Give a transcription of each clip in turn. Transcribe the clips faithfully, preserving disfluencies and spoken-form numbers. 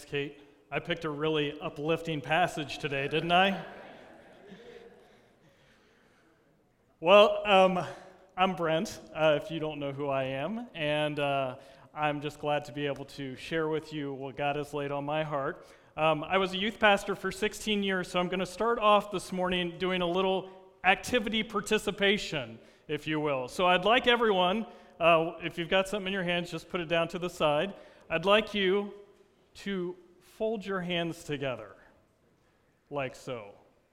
Thanks, Kate. I picked a really uplifting passage today, didn't I? Well, um, I'm Brent, uh, if you don't know who I am, and uh, I'm just glad to be able to share with you what God has laid on my heart. Um, I was a youth pastor for sixteen years, so I'm going to start off this morning doing a little activity participation, if you will. So I'd like everyone, uh, if you've got something in your hands, just put it down to the side. I'd like you to fold your hands together, like so.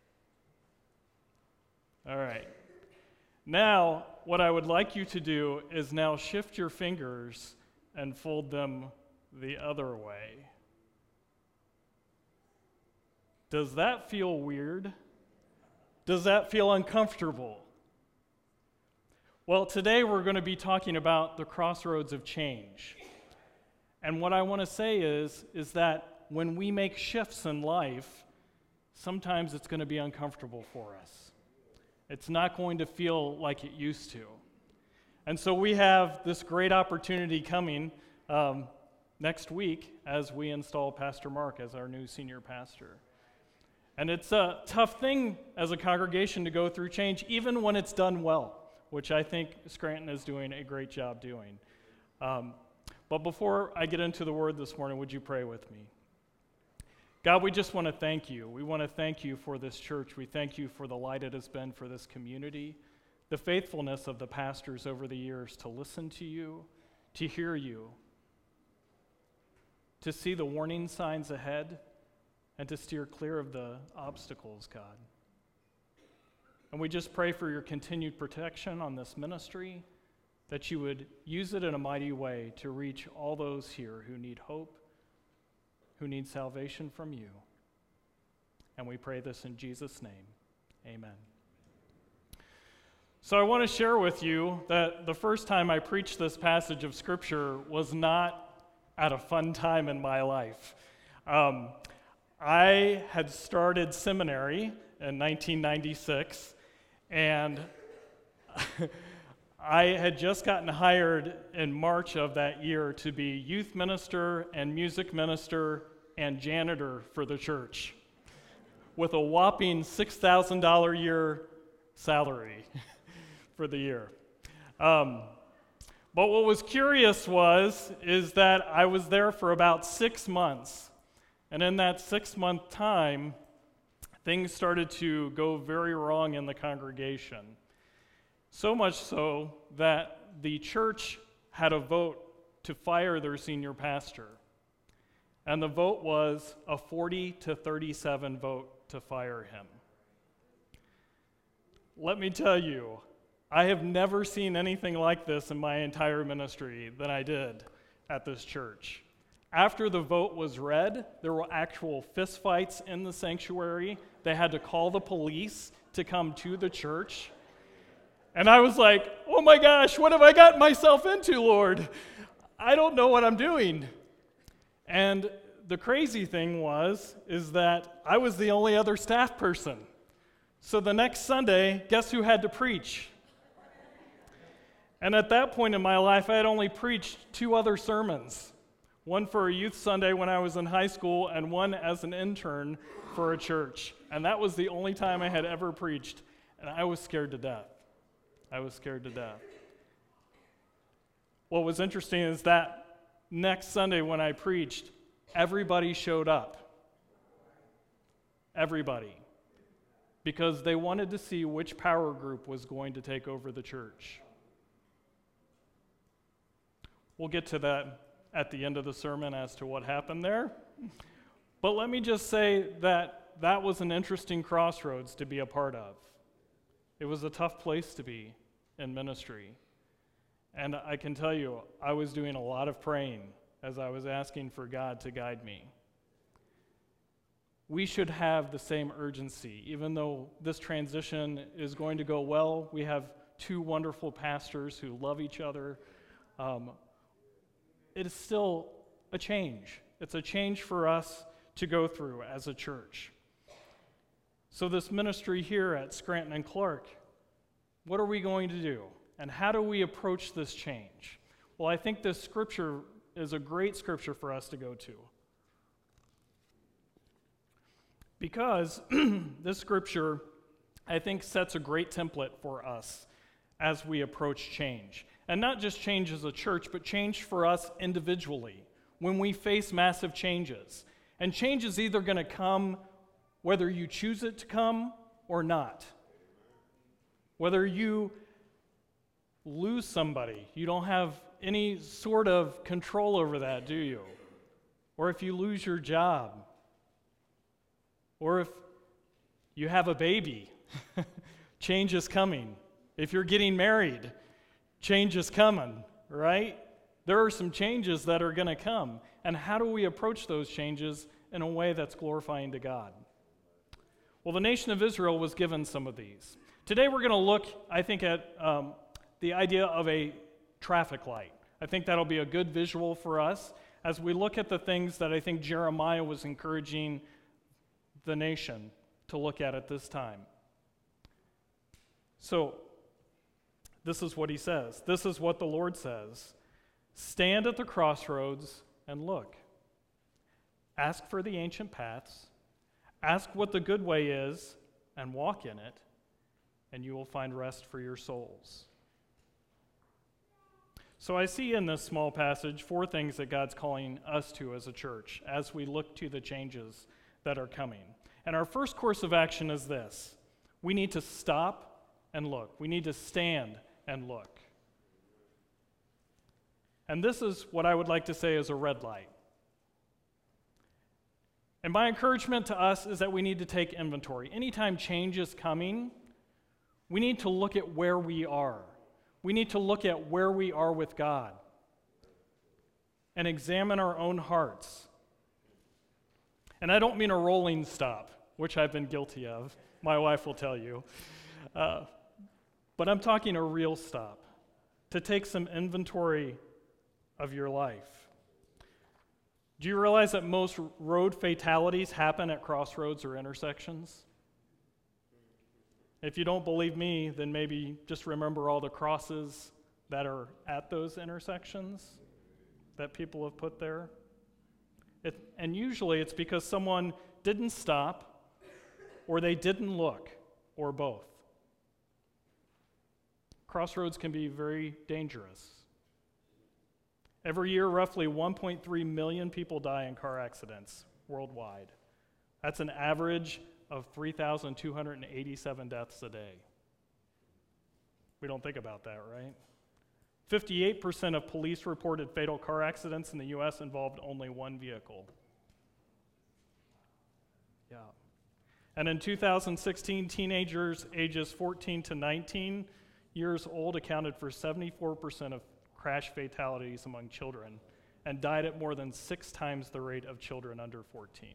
All right. Now, what I would like you to do is now shift your fingers and fold them the other way. Does that feel weird? Does that feel uncomfortable? Well, today we're going to be talking about the crossroads of change. And what I want to say is, is that when we make shifts in life, sometimes it's going to be uncomfortable for us. It's not going to feel like it used to. And so we have this great opportunity coming um, next week as we install Pastor Mark as our new senior pastor. And it's a tough thing as a congregation to go through change, even when it's done well, which I think Scranton is doing a great job doing. Um, but before I get into the word this morning, would you pray with me? God, we just want to thank you. We want to thank you for this church. We thank you for the light it has been for this community, the faithfulness of the pastors over the years to listen to you, to hear you, to see the warning signs ahead, and to steer clear of the obstacles, God. And we just pray for your continued protection on this ministry, that you would use it in a mighty way to reach all those here who need hope, who need salvation from you. And we pray this in Jesus' name. Amen. So I want to share with you that the first time I preached this passage of Scripture was not at a fun time in my life. Um, I had started seminary in nineteen ninety-six, and I had just gotten hired in March of that year to be youth minister and music minister and janitor for the church with a whopping six thousand dollars a year salary for the year. Um, but what was curious was, is that I was there for about six months. And in that six-month time, things started to go very wrong in the congregation. So much so that the church had a vote to fire their senior pastor. And the vote was a forty to thirty-seven vote to fire him. Let me tell you, I have never seen anything like this in my entire ministry than I did at this church. After the vote was read, there were actual fistfights in the sanctuary. They had to call the police to come to the church. And I was like, oh my gosh, what have I gotten myself into, Lord? I don't know what I'm doing. And the crazy thing was, is that I was the only other staff person. So the next Sunday, guess who had to preach? And at that point in my life, I had only preached two other sermons. One for a youth Sunday when I was in high school, and one as an intern for a church. And that was the only time I had ever preached, and I was scared to death. I was scared to death. What was interesting is that next Sunday when I preached, everybody showed up. Everybody. Because they wanted to see which power group was going to take over the church. We'll get to that at the end of the sermon as to what happened there. But let me just say that that was an interesting crossroads to be a part of. It was a tough place to be in ministry. And I can tell you, I was doing a lot of praying as I was asking for God to guide me. We should have the same urgency. Even though this transition is going to go well, we have two wonderful pastors who love each other. Um, it is still a change. It's a change for us to go through as a church. So this ministry here at Scranton and Clark, what are we going to do? And how do we approach this change? Well, I think this scripture is a great scripture for us to go to. Because this scripture, I think, sets a great template for us as we approach change. And not just change as a church, but change for us individually when we face massive changes. And change is either going to come whether you choose it to come or not. Whether you lose somebody, you don't have any sort of control over that, do you? Or if you lose your job, or if you have a baby, change is coming. If you're getting married, change is coming, right? There are some changes that are going to come. And how do we approach those changes in a way that's glorifying to God? Well, the nation of Israel was given some of these. Today we're going to look, I think, at um, the idea of a traffic light. I think that'll be a good visual for us as we look at the things that I think Jeremiah was encouraging the nation to look at at this time. So, this is what he says. This is what the Lord says. Stand at the crossroads and look. Ask for the ancient paths. Ask what the good way is and walk in it, and you will find rest for your souls. So I see in this small passage four things that God's calling us to as a church as we look to the changes that are coming. And our first course of action is this. We need to stop and look. We need to stand and look. And this is what I would like to say is a red light. And my encouragement to us is that we need to take inventory. Anytime change is coming, we need to look at where we are. We need to look at where we are with God and examine our own hearts. And I don't mean a rolling stop, which I've been guilty of. My wife will tell you. Uh, but I'm talking a real stop, to take some inventory of your life. Do you realize that most road fatalities happen at crossroads or intersections? If you don't believe me, then maybe just remember all the crosses that are at those intersections that people have put there. It, and usually it's because someone didn't stop, or they didn't look, or both. Crossroads can be very dangerous. Every year, roughly one point three million people die in car accidents worldwide. That's an average of three thousand two hundred eighty-seven deaths a day. We don't think about that, right? fifty-eight percent of police-reported fatal car accidents in the U S involved only one vehicle. Yeah. And in two thousand sixteen, teenagers ages fourteen to nineteen years old accounted for seventy-four percent of crash fatalities among children and died at more than six times the rate of children under fourteen.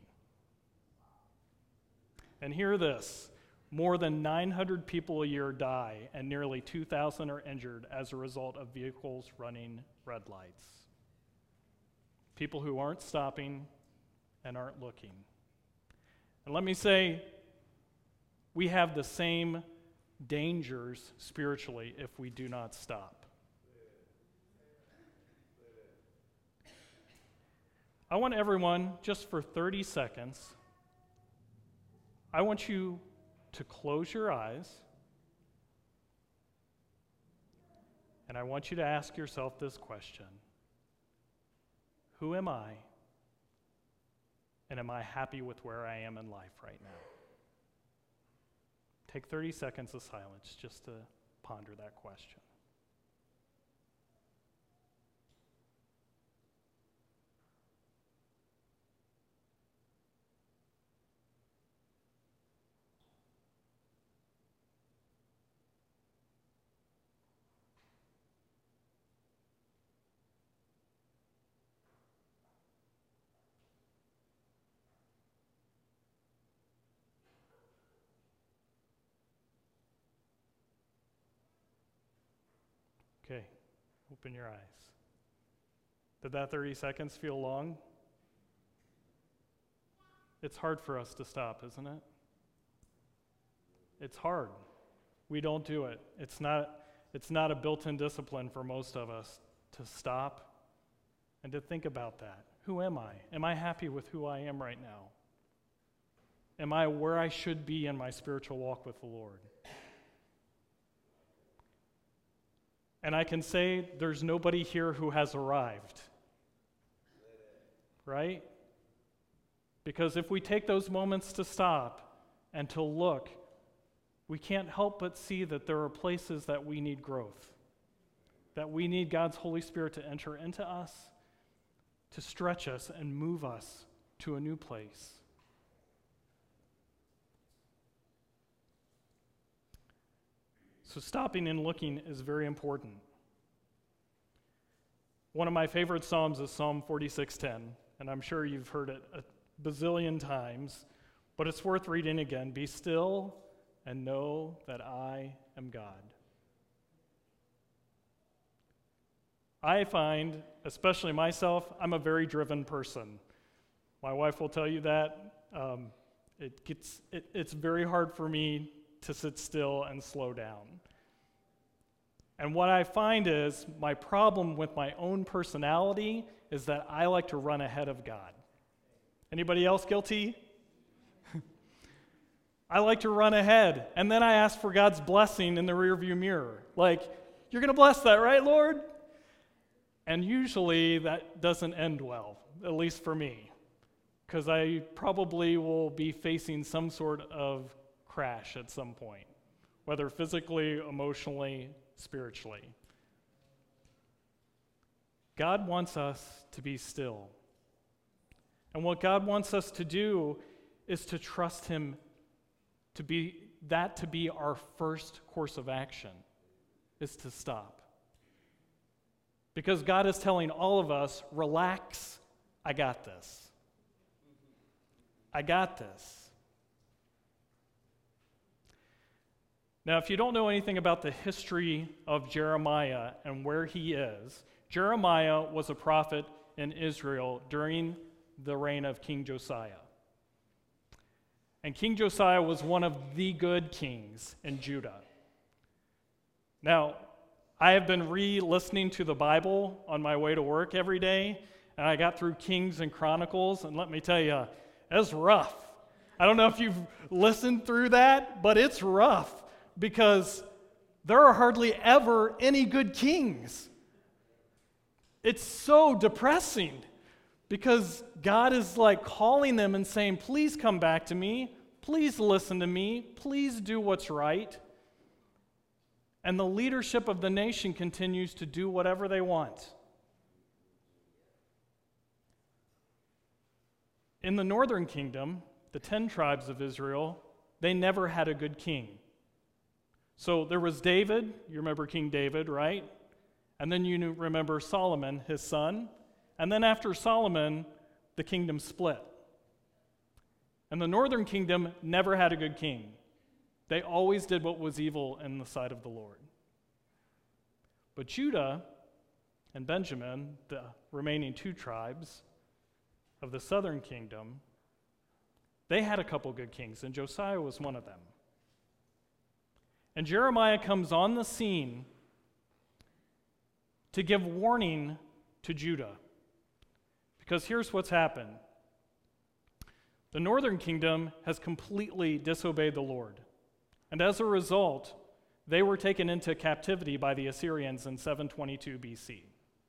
And hear this, more than nine hundred people a year die and nearly two thousand are injured as a result of vehicles running red lights. People who aren't stopping and aren't looking. And let me say, we have the same dangers spiritually if we do not stop. I want everyone, just for thirty seconds, I want you to close your eyes, and I want you to ask yourself this question. Who am I, and am I happy with where I am in life right now? Take thirty seconds of silence just to ponder that question. Okay, open your eyes. Did that thirty seconds feel long? It's hard for us to stop, isn't it? It's hard. We don't do it. It's not, it's not a built-in discipline for most of us to stop and to think about that. Who am I? Am I happy with who I am right now? Am I where I should be in my spiritual walk with the Lord? And I can say there's nobody here who has arrived. Right? Because if we take those moments to stop and to look, we can't help but see that there are places that we need growth, that we need God's Holy Spirit to enter into us, to stretch us and move us to a new place. So stopping and looking is very important. One of my favorite Psalms is Psalm forty-six ten, and I'm sure you've heard it a bazillion times, but it's worth reading again. Be still and know that I am God. I find, especially myself, I'm a very driven person. My wife will tell you that. Um, it gets it, it's very hard for me to sit still and slow down. And what I find is my problem with my own personality is that I like to run ahead of God. Anybody else guilty? I like to run ahead, and then I ask for God's blessing in the rearview mirror. Like, you're going to bless that, right, Lord? And usually that doesn't end well, at least for me, because I probably will be facing some sort of crash at some point, whether physically, emotionally, spiritually. God wants us to be still. And what God wants us to do is to trust Him, to be that to be our first course of action, is to stop. Because God is telling all of us, relax, I got this. I got this. Now, if you don't know anything about the history of Jeremiah and where he is, Jeremiah was a prophet in Israel during the reign of King Josiah. And King Josiah was one of the good kings in Judah. Now, I have been re-listening to the Bible on my way to work every day, and I got through Kings and Chronicles, and let me tell you, it's rough. I don't know if you've listened through that, but it's rough because there are hardly ever any good kings. It's so depressing because God is like calling them and saying, please come back to me, please listen to me, please do what's right. And the leadership of the nation continues to do whatever they want. In the northern kingdom, the ten tribes of Israel, they never had a good king. So there was David, you remember King David, right? And then you remember Solomon, his son. And then after Solomon, the kingdom split. And the northern kingdom never had a good king. They always did what was evil in the sight of the Lord. But Judah and Benjamin, the remaining two tribes of the southern kingdom, they had a couple good kings, and Josiah was one of them. And Jeremiah comes on the scene to give warning to Judah. Because here's what's happened. The northern kingdom has completely disobeyed the Lord. And as a result, they were taken into captivity by the Assyrians in seven twenty-two B C.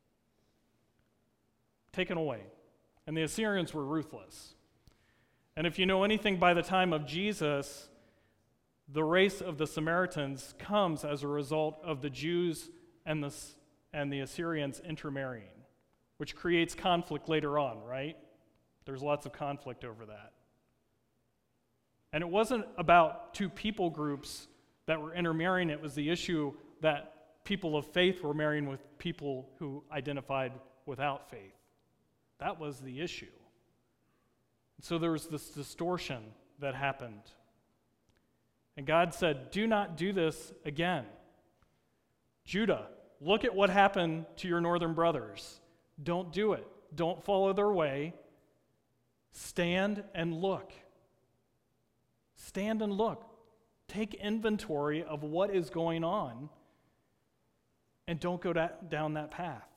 Taken away. And the Assyrians were ruthless. And if you know anything, by the time of Jesus, the race of the Samaritans comes as a result of the Jews and the, and the Assyrians intermarrying, which creates conflict later on, right? There's lots of conflict over that. And it wasn't about two people groups that were intermarrying. It was the issue that people of faith were marrying with people who identified without faith. That was the issue. So there was this distortion that happened. And God said, do not do this again. Judah, look at what happened to your northern brothers. Don't do it. Don't follow their way. Stand and look. Stand and look. Take inventory of what is going on and don't go da- down that path.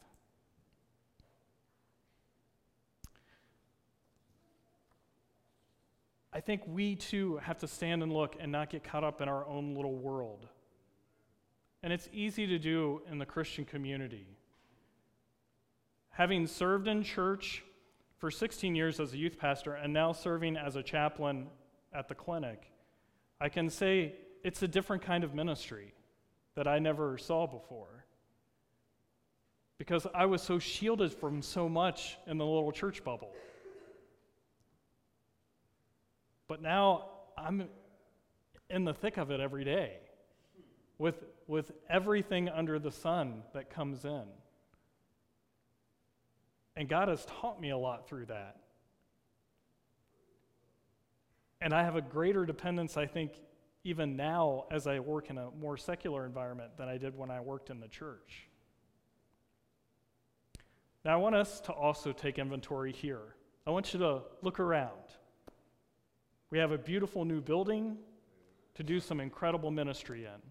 I I think we too have to stand and look and not get caught up in our own little world. And it's easy to do in the Christian community. Having served in church for sixteen years as a youth pastor and now serving as a chaplain at the clinic, I can say it's a different kind of ministry that I never saw before. Because I was so shielded from so much in the little church bubble. But now I'm in the thick of it every day with, with everything under the sun that comes in. And God has taught me a lot through that. And I have a greater dependence, I think, even now as I work in a more secular environment than I did when I worked in the church. Now, I want us to also take inventory here. I want you to look around. We have a beautiful new building to do some incredible ministry in.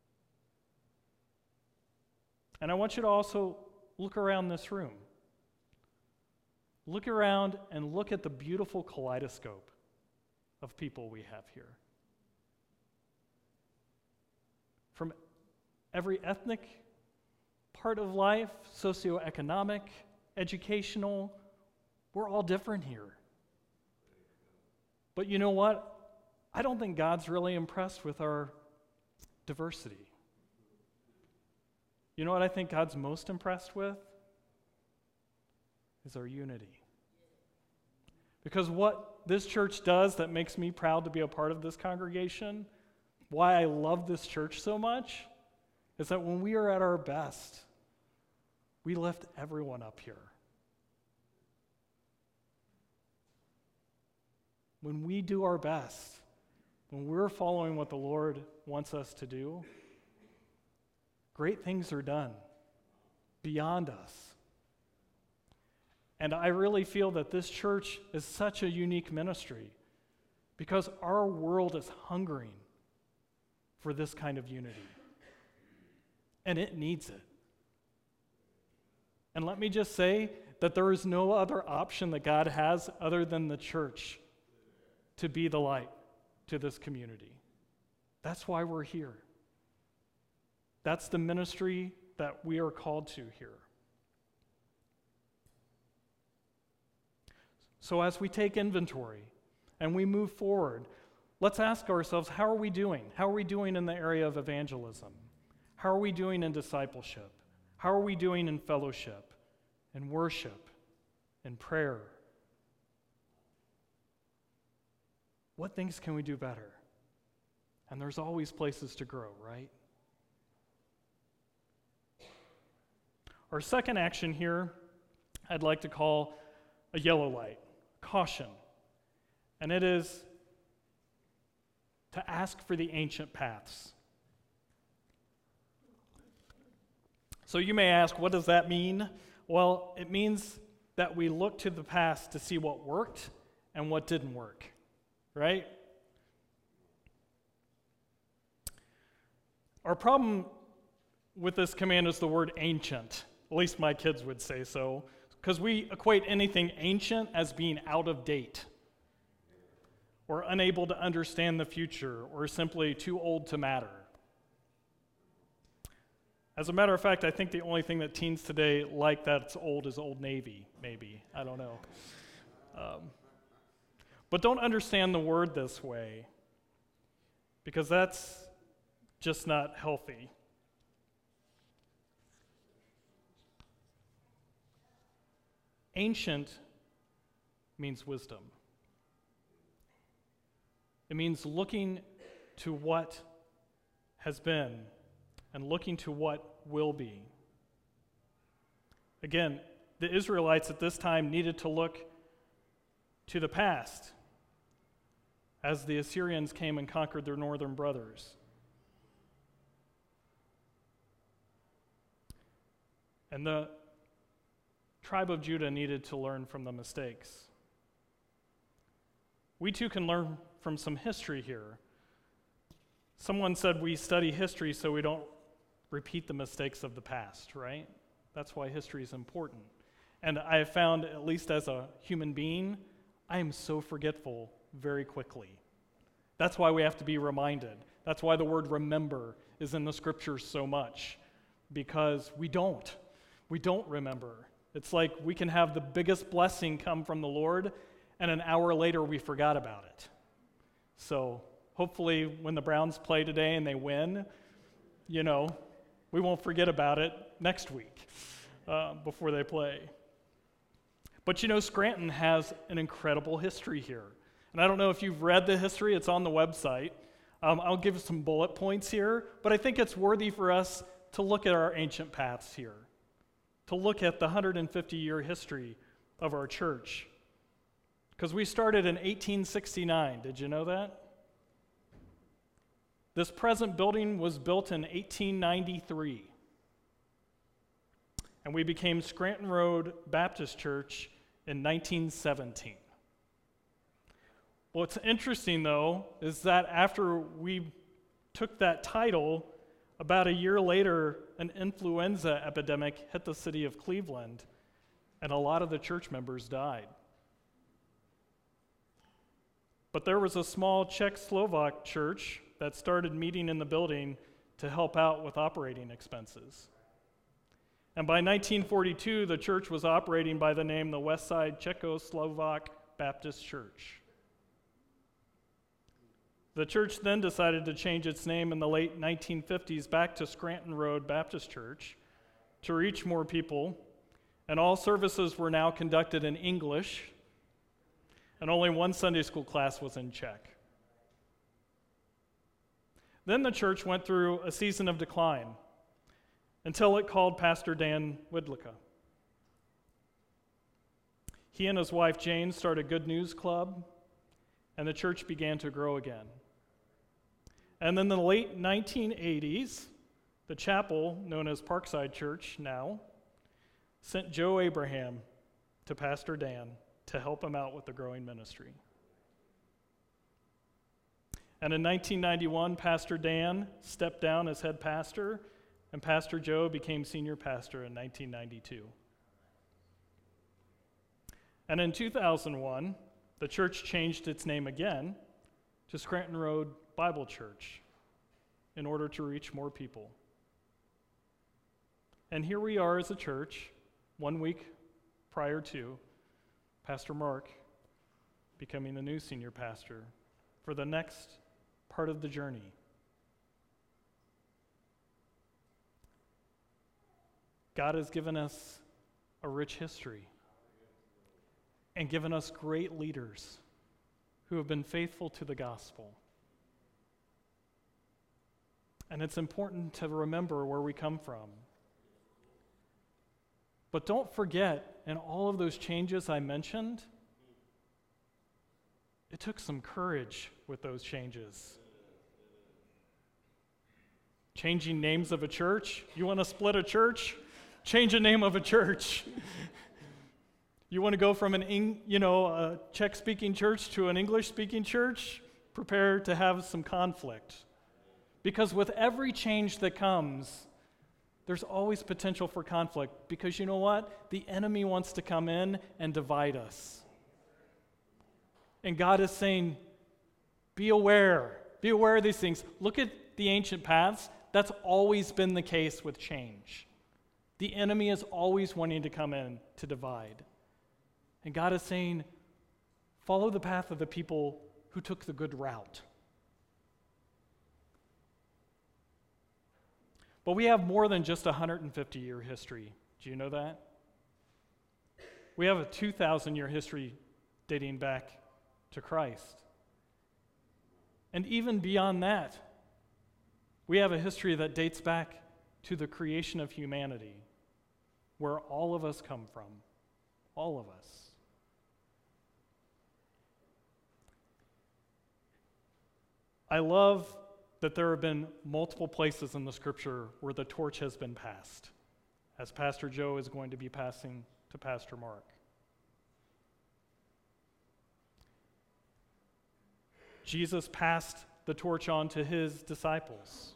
And I want you to also look around this room. Look around and look at the beautiful kaleidoscope of people we have here. From every ethnic part of life, socioeconomic, educational, we're all different here. But you know what? I don't think God's really impressed with our diversity. You know what I think God's most impressed with? Is our unity. Because what this church does that makes me proud to be a part of this congregation, why I love this church so much, is that when we are at our best, we lift everyone up here. When we do our best, when we're following what the Lord wants us to do, great things are done beyond us. And I really feel that this church is such a unique ministry because our world is hungering for this kind of unity. And it needs it. And let me just say that there is no other option that God has other than the church to be the light to this community. That's why we're here. That's the ministry that we are called to here. So as we take inventory and we move forward, let's ask ourselves, how are we doing? How are we doing in the area of evangelism? How are we doing in discipleship? How are we doing in fellowship, in worship, in prayer? What things can we do better? And there's always places to grow, right? Our second action here, I'd like to call a yellow light, caution. And it is to ask for the ancient paths. So you may ask, what does that mean? Well, it means that we look to the past to see what worked and what didn't work, right? Our problem with this command is the word ancient. At least my kids would say so, because we equate anything ancient as being out of date, or unable to understand the future, or simply too old to matter. As a matter of fact, I think the only thing that teens today like that's old is Old Navy, maybe. I don't know. Um, but don't understand the word this way, because that's just not healthy. Ancient means wisdom. It means looking to what has been and looking to what will be. Again, the Israelites at this time needed to look to the past as the Assyrians came and conquered their northern brothers. And the tribe of Judah needed to learn from the mistakes. We too can learn from some history here. Someone said we study history so we don't repeat the mistakes of the past, right? That's why history is important. And I have found, at least as a human being, I am so forgetful very quickly. That's why we have to be reminded. That's why the word remember is in the scriptures so much, because we don't. We don't remember. It's like we can have the biggest blessing come from the Lord, and an hour later we forgot about it. So hopefully when the Browns play today and they win, you know, we won't forget about it next week uh, before they play. But you know, Scranton has an incredible history here. And I don't know if you've read the history, it's on the website. Um, I'll give some bullet points here, but I think it's worthy for us to look at our ancient paths here, to look at the one hundred fifty year history of our church. Because we started in eighteen sixty-nine, did you know that? This present building was built in eighteen ninety-three. And we became Scranton Road Baptist Church in nineteen seventeen. What's interesting, though, is that after we took that title, about a year later, an influenza epidemic hit the city of Cleveland, and a lot of the church members died. But there was a small Czech-Slovak church that started meeting in the building to help out with operating expenses. And by nineteen forty-two, the church was operating by the name the Westside Czechoslovak Baptist Church. The church then decided to change its name in the late nineteen fifties back to Scranton Road Baptist Church to reach more people, and all services were now conducted in English, and only one Sunday school class was in Czech. Then the church went through a season of decline until it called Pastor Dan Widlicka. He and his wife Jane started Good News Club, and the church began to grow again. And then in the late nineteen eighties, the chapel, known as Parkside Church now, sent Joe Abraham to Pastor Dan to help him out with the growing ministry. And in nineteen ninety-one, Pastor Dan stepped down as head pastor, and Pastor Joe became senior pastor in nineteen ninety-two. And in two thousand one, the church changed its name again to Scranton Road Bible Church in order to reach more people. And here we are as a church, one week prior to Pastor Mark becoming the new senior pastor for the next part of the journey. God has given us a rich history and given us great leaders who have been faithful to the gospel. And it's important to remember where we come from. But don't forget, in all of those changes I mentioned, it took some courage with those changes. Changing names of a church. You want to split a church? Change the name of a church. You want to go from an, Eng, you know, a Czech-speaking church to an English-speaking church? Prepare to have some conflict. Because with every change that comes, there's always potential for conflict. Because you know what? The enemy wants to come in and divide us. And God is saying, be aware. Be aware of these things. Look at the ancient paths. That's always been the case with change. The enemy is always wanting to come in to divide. And God is saying, follow the path of the people who took the good route. But we have more than just a one hundred fifty year history. Do you know that? We have a two thousand year history dating back to Christ. And even beyond that, we have a history that dates back to the creation of humanity, where all of us come from. All of us. I love that there have been multiple places in the scripture where the torch has been passed, as Pastor Joe is going to be passing to Pastor Mark. Jesus passed the torch on to his disciples.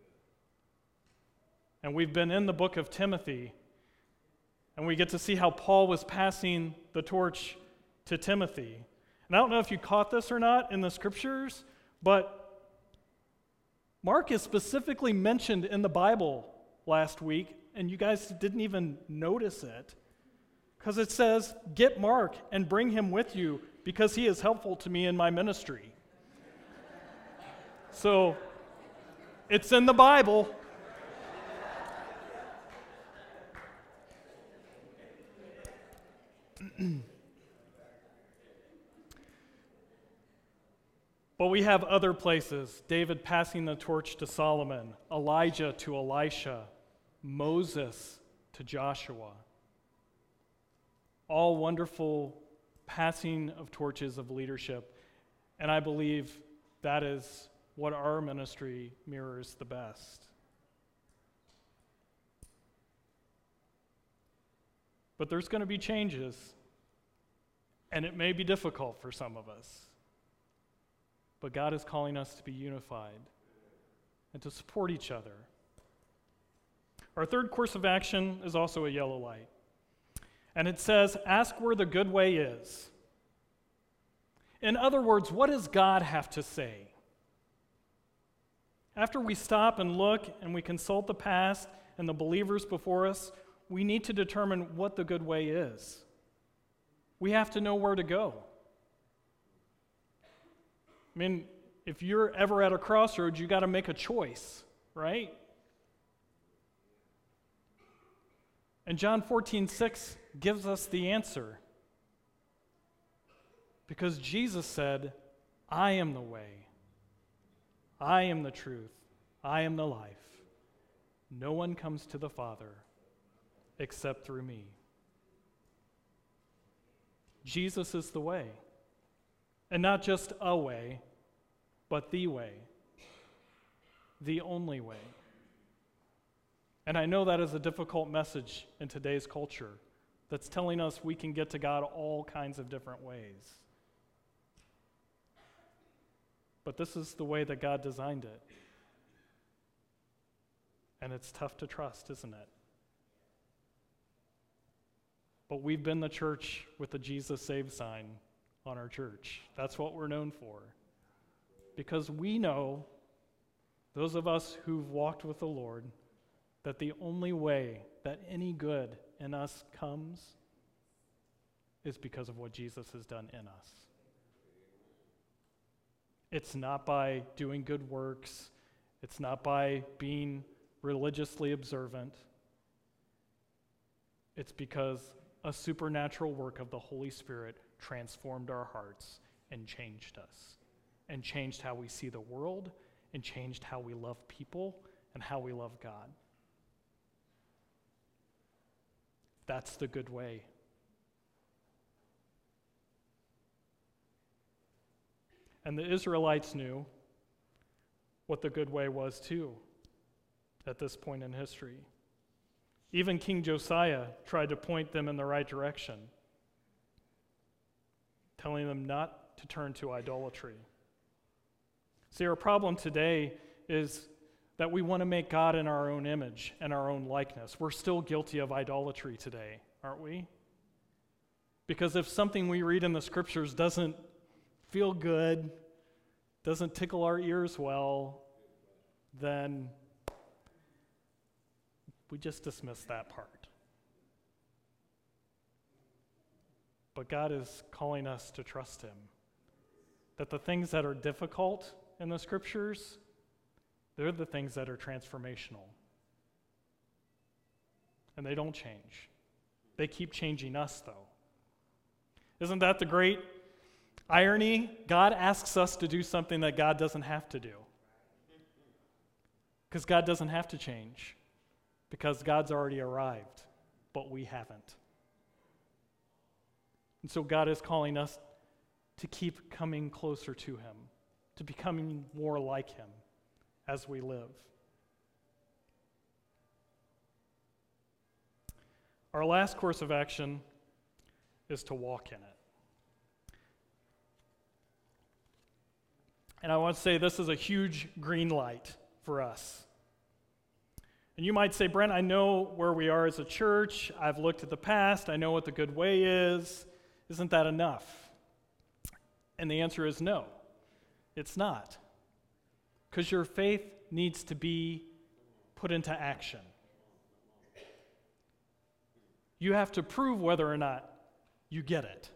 And we've been in the book of Timothy, and we get to see how Paul was passing the torch to Timothy. And I don't know if you caught this or not in the scriptures, but Mark is specifically mentioned in the Bible last week, and you guys didn't even notice it, because it says, "Get Mark and bring him with you, because he is helpful to me in my ministry." So, it's in the Bible. But we have other places. David passing the torch to Solomon, Elijah to Elisha, Moses to Joshua. All wonderful passing of torches of leadership. And I believe that is what our ministry mirrors the best. But there's going to be changes, and it may be difficult for some of us. But God is calling us to be unified and to support each other. Our third course of action is also a yellow light. And it says, ask where the good way is. In other words, what does God have to say? After we stop and look and we consult the past and the believers before us, we need to determine what the good way is. We have to know where to go. I mean, if you're ever at a crossroads, you got to make a choice, right? And John fourteen six gives us the answer. Because Jesus said, I am the way, I am the truth, I am the life. No one comes to the Father except through me. Jesus is the way. And not just a way, but the way. The only way. And I know that is a difficult message in today's culture that's telling us we can get to God all kinds of different ways. But this is the way that God designed it. And it's tough to trust, isn't it? But we've been the church with the Jesus Save sign on our church. That's what we're known for. Because we know, those of us who've walked with the Lord, that the only way that any good in us comes is because of what Jesus has done in us. It's not by doing good works. It's not by being religiously observant. It's because a supernatural work of the Holy Spirit transformed our hearts and changed us, and changed how we see the world, and changed how we love people, and how we love God. That's the good way. And the Israelites knew what the good way was too at this point in history. Even King Josiah tried to point them in the right direction, telling them not to turn to idolatry. See, our problem today is that we want to make God in our own image and our own likeness. We're still guilty of idolatry today, aren't we? Because if something we read in the scriptures doesn't feel good, doesn't tickle our ears well, then we just dismiss that part. But God is calling us to trust Him. That the things that are difficult in the scriptures, they're the things that are transformational. And they don't change. They keep changing us, though. Isn't that the great irony? God asks us to do something that God doesn't have to do. Because God doesn't have to change. Because God's already arrived, but we haven't. And so God is calling us to keep coming closer to Him, to becoming more like Him as we live. Our last course of action is to walk in it. And I want to say this is a huge green light for us. And you might say, Brent, I know where we are as a church. I've looked at the past. I know what the good way is. Isn't that enough? And the answer is no, it's not. Because your faith needs to be put into action. You have to prove whether or not you get it.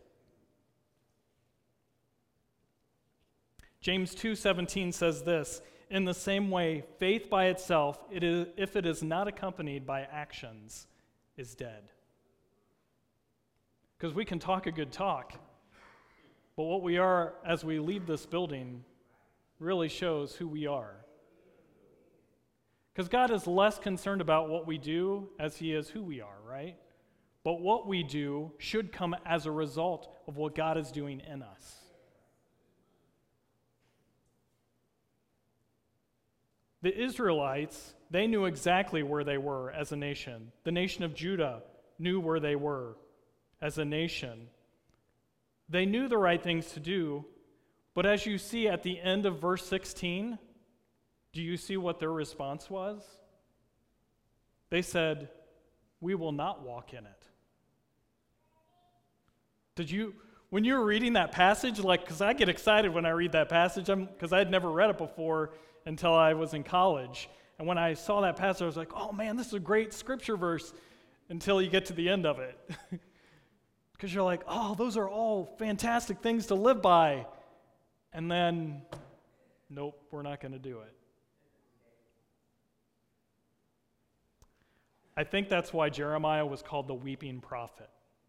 James two seventeen says this, in the same way, faith by itself, it is, if it is not accompanied by actions, is dead. Because we can talk a good talk, but what we are as we leave this building really shows who we are. Because God is less concerned about what we do as he is who we are, right? But what we do should come as a result of what God is doing in us. The Israelites, they knew exactly where they were as a nation. The nation of Judah knew where they were as a nation. They knew the right things to do, but as you see at the end of verse sixteen, do you see what their response was? They said, "We will not walk in it." Did you, when you were reading that passage, like, because I get excited when I read that passage, because I had never read it before until I was in college. And when I saw that passage, I was like, oh man, this is a great scripture verse, until you get to the end of it. Because you're like, oh, those are all fantastic things to live by. And then, nope, we're not going to do it. I think that's why Jeremiah was called the weeping prophet.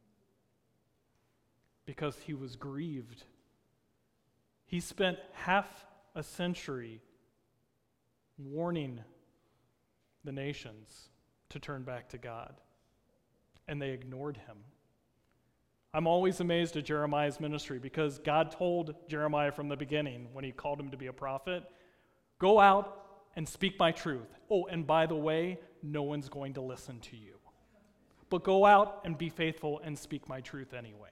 Because he was grieved. He spent half a century warning the nations to turn back to God, and they ignored him. I'm always amazed at Jeremiah's ministry because God told Jeremiah from the beginning when he called him to be a prophet, go out and speak my truth. Oh, and by the way, no one's going to listen to you. But go out and be faithful and speak my truth anyway.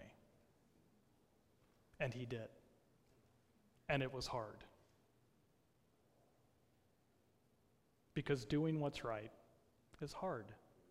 And he did. And it was hard. Because doing what's right is hard.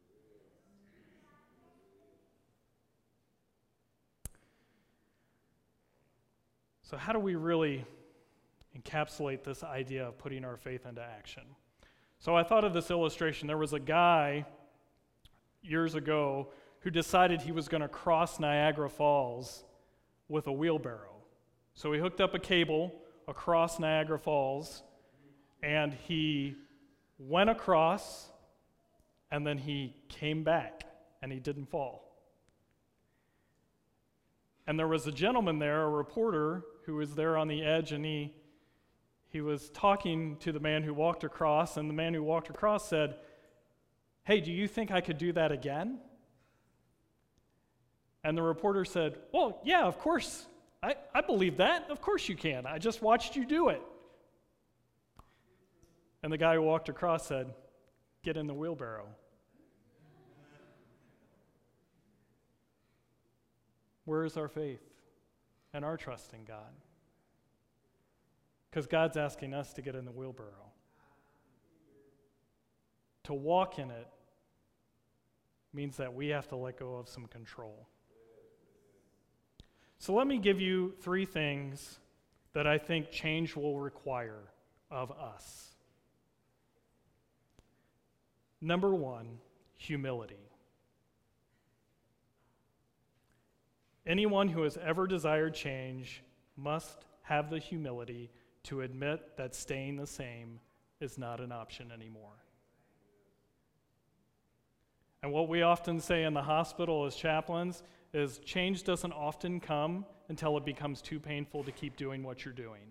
So how do we really encapsulate this idea of putting our faith into action? So I thought of this illustration. There was a guy years ago who decided he was going to cross Niagara Falls with a wheelbarrow. So he hooked up a cable across Niagara Falls, and he went across, and then he came back, and he didn't fall. And there was a gentleman there, a reporter, who was there on the edge, and he he was talking to the man who walked across, and the man who walked across said, "Hey, do you think I could do that again?" And the reporter said, "Well, yeah, of course. I, I believe that. Of course you can. I just watched you do it." And the guy who walked across said, "Get in the wheelbarrow." Where is our faith and our trust in God? Because God's asking us to get in the wheelbarrow. To walk in it means that we have to let go of some control. So let me give you three things that I think change will require of us. Number one, humility. Anyone who has ever desired change must have the humility to admit that staying the same is not an option anymore. And what we often say in the hospital as chaplains is change doesn't often come until it becomes too painful to keep doing what you're doing.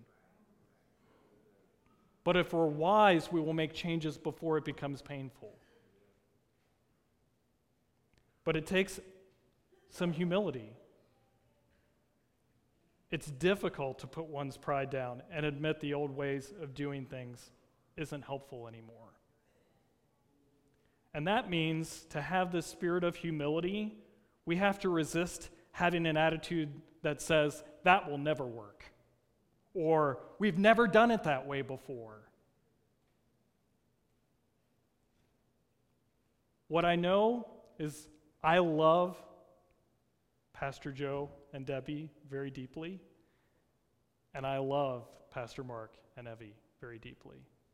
But if we're wise, we will make changes before it becomes painful. But it takes some humility. It's difficult to put one's pride down and admit the old ways of doing things isn't helpful anymore. And that means to have this spirit of humility, we have to resist having an attitude that says, that will never work, or we've never done it that way before. What I know is I love Pastor Joe and Debbie very deeply, And I love Pastor Mark and Evie very deeply.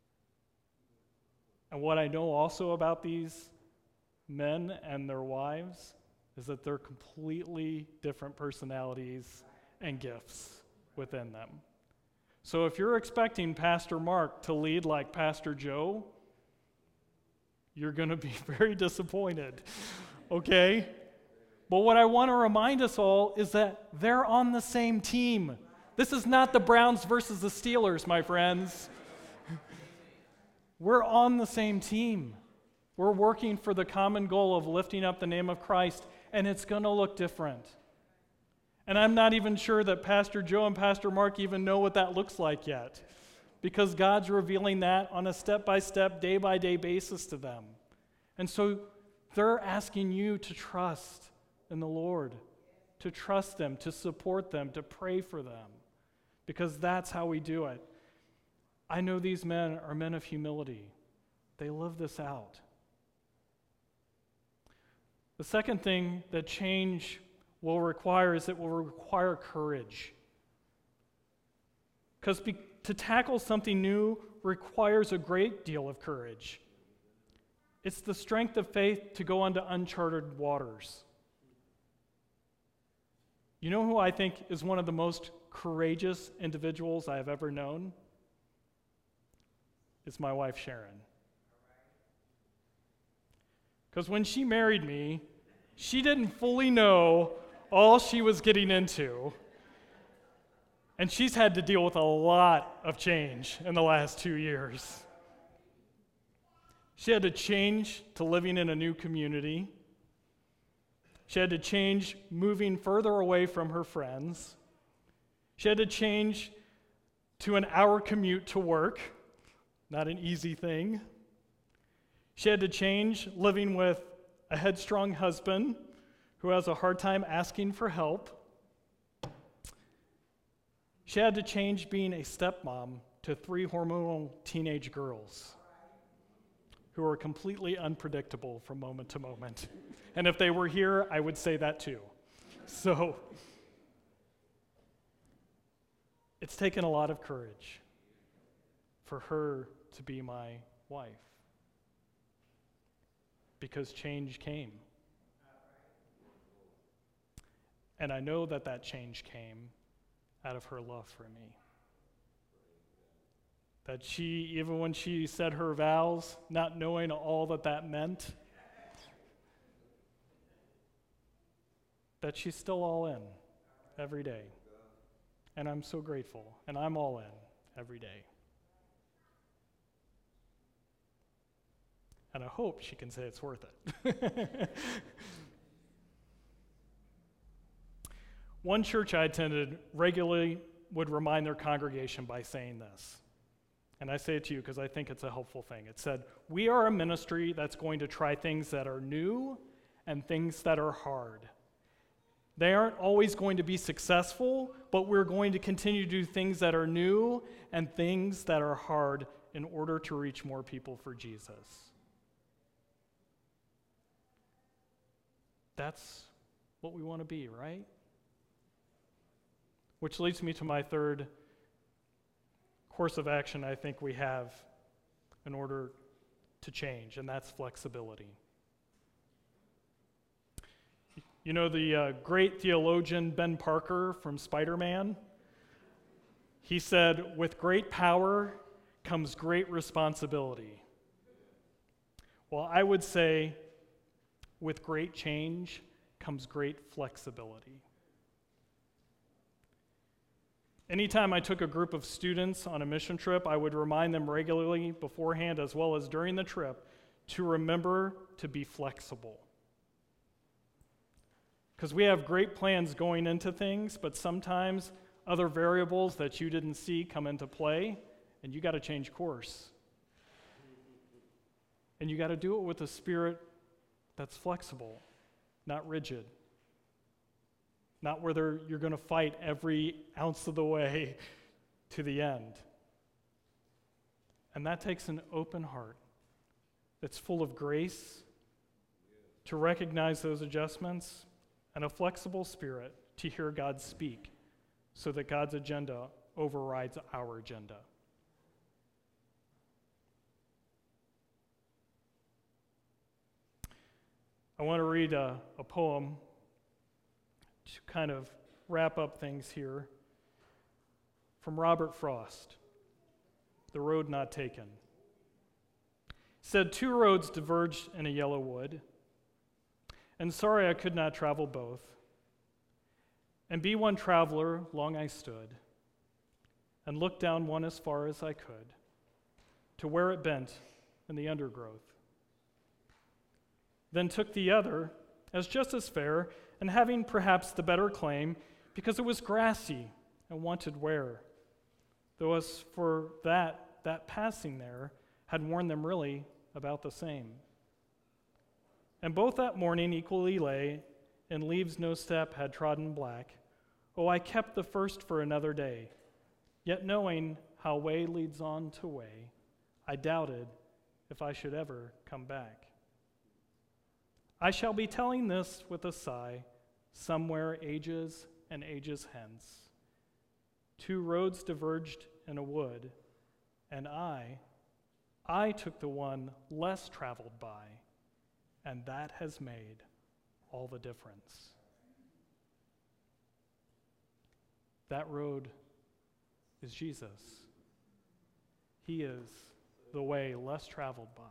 And what I know also about these men and their wives is that they're completely different personalities and gifts within them. So if you're expecting Pastor Mark to lead like Pastor Joe, you're going to be very disappointed, okay? But what I want to remind us all is that they're on the same team. This is not the Browns versus the Steelers, my friends. We're on the same team. We're working for the common goal of lifting up the name of Christ, and it's going to look different. And I'm not even sure that Pastor Joe and Pastor Mark even know what that looks like yet, because God's revealing that on a step-by-step, day-by-day basis to them. And so they're asking you to trust in the Lord, to trust them, to support them, to pray for them, because that's how we do it. I know these men are men of humility. They live this out. The second thing that change will require is it will require courage. Because be- to tackle something new requires a great deal of courage. It's the strength of faith to go onto uncharted waters. You know who I think is one of the most courageous individuals I have ever known? It's my wife, Sharon. Because when she married me, she didn't fully know all she was getting into. And she's had to deal with a lot of change in the last two years. She had to change to living in a new community. She had to change moving further away from her friends. She had to change to an hour commute to work. Not an easy thing. She had to change living with a headstrong husband who has a hard time asking for help. She had to change being a stepmom to three hormonal teenage girls who are completely unpredictable from moment to moment. And if they were here, I would say that too. So, it's taken a lot of courage for her to be my wife, because change came. And I know that that change came out of her love for me. That she, even when she said her vows, not knowing all that that meant, that she's still all in every day. And I'm so grateful, and I'm all in every day. And I hope she can say it's worth it. One church I attended regularly would remind their congregation by saying this. And I say it to you because I think it's a helpful thing. It said, "We are a ministry that's going to try things that are new and things that are hard. They aren't always going to be successful, but we're going to continue to do things that are new and things that are hard in order to reach more people for Jesus." That's what we want to be, right? Which leads me to my third course of action I think we have in order to change, and that's flexibility. You know the uh, great theologian Ben Parker from Spider-Man? He said, "With great power comes great responsibility." Well, I would say, with great change comes great flexibility. Anytime I took a group of students on a mission trip, I would remind them regularly beforehand as well as during the trip to remember to be flexible. Because we have great plans going into things, but sometimes other variables that you didn't see come into play, and you got to change course. And you got to do it with a spirit that's flexible, not rigid. Not where you're going to fight every ounce of the way to the end. And that takes an open heart that's full of grace to recognize those adjustments and a flexible spirit to hear God speak so that God's agenda overrides our agenda. I want to read a, a poem to kind of wrap up things here from Robert Frost, The Road Not Taken. Said, two roads diverged in a yellow wood, and sorry I could not travel both. And be one traveler, long I stood, and looked down one as far as I could, to where it bent in the undergrowth. Then took the other, as just as fair, and having perhaps the better claim, because it was grassy and wanted wear. Though as for that, that passing there had worn them really about the same. And both that morning equally lay, in leaves no step had trodden black. Oh, I kept the first for another day, yet knowing how way leads on to way, I doubted if I should ever come back. I shall be telling this with a sigh, somewhere ages and ages hence. Two roads diverged in a wood, and I, I took the one less traveled by, and that has made all the difference. That road is Jesus. He is the way less traveled by.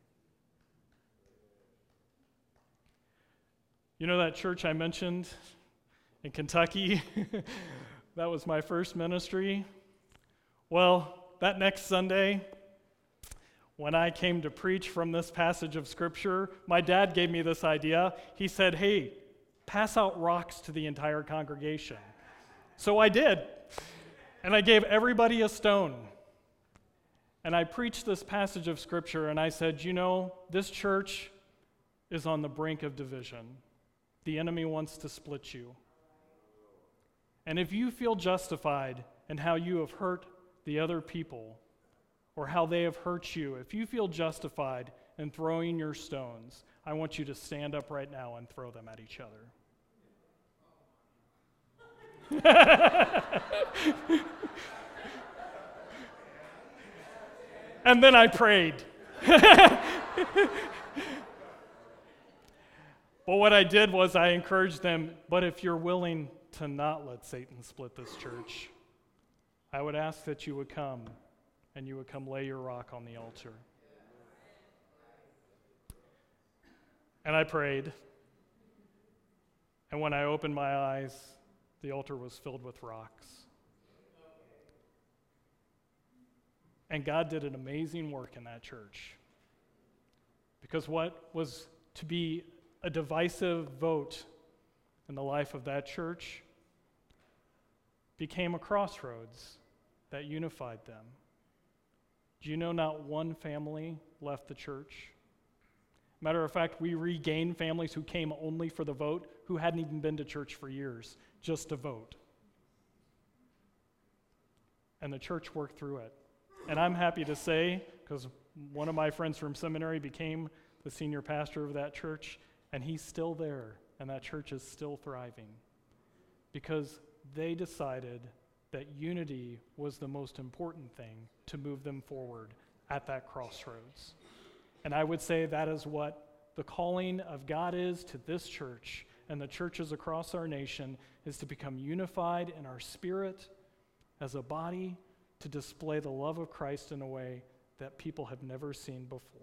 You know that church I mentioned in Kentucky? That was my first ministry. Well, that next Sunday, when I came to preach from this passage of Scripture, my dad gave me this idea. He said, hey, pass out rocks to the entire congregation. So I did. And I gave everybody a stone. And I preached this passage of Scripture, and I said, you know, this church is on the brink of division. The enemy wants to split you. And if you feel justified in how you have hurt the other people, or how they have hurt you, if you feel justified in throwing your stones, I want you to stand up right now and throw them at each other. And then I prayed. Well, what I did was I encouraged them, but if you're willing to not let Satan split this church, I would ask that you would come and you would come lay your rock on the altar. And I prayed. And when I opened my eyes, the altar was filled with rocks. And God did an amazing work in that church. Because what was to be a divisive vote in the life of that church became a crossroads that unified them. Do you know not one family left the church? Matter of fact, we regained families who came only for the vote, who hadn't even been to church for years, just to vote. And the church worked through it. And I'm happy to say, because one of my friends from seminary became the senior pastor of that church, and he's still there, and that church is still thriving. Because they decided that unity was the most important thing to move them forward at that crossroads. And I would say that is what the calling of God is to this church and the churches across our nation, is to become unified in our spirit as a body to display the love of Christ in a way that people have never seen before.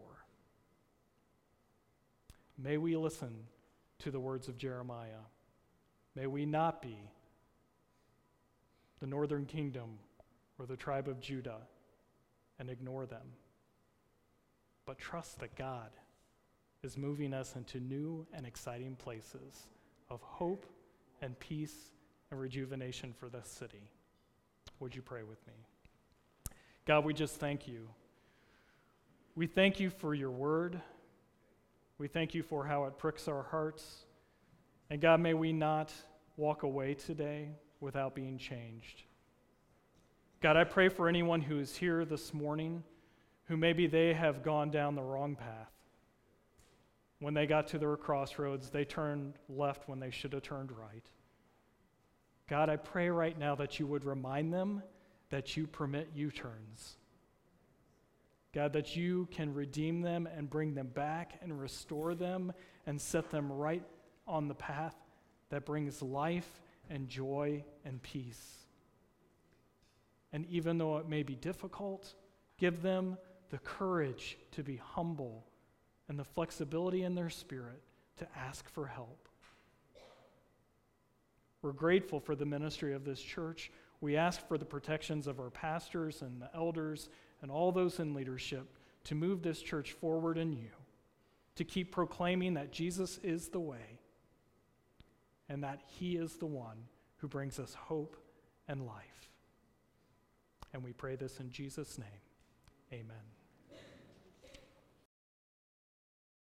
May we listen to the words of Jeremiah. May we not be the northern kingdom or the tribe of Judah and ignore them, but trust that God is moving us into new and exciting places of hope and peace and rejuvenation for this city. Would you pray with me? God, we just thank you. We thank you for your word. We thank you for how it pricks our hearts. And God, may we not walk away today without being changed. God, I pray for anyone who is here this morning who maybe they have gone down the wrong path. When they got to their crossroads, they turned left when they should have turned right. God, I pray right now that you would remind them that you permit U-turns. God, that you can redeem them and bring them back and restore them and set them right on the path that brings life and joy and peace. And even though it may be difficult, give them the courage to be humble and the flexibility in their spirit to ask for help. We're grateful for the ministry of this church. We ask for the protections of our pastors and the elders and all those in leadership to move this church forward in you, to keep proclaiming that Jesus is the way and that he is the one who brings us hope and life. And we pray this in Jesus' name. Amen.